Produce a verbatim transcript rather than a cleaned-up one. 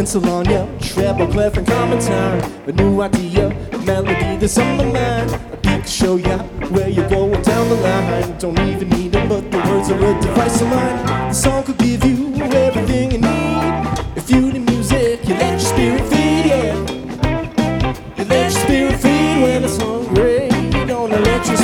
pencil on ya, treble clef and commentary. A new idea, a melody that's on my mind. A beat to show ya where you're going down the line. Don't even need them, but the words are a device of mine. The song could give you everything you need. If you need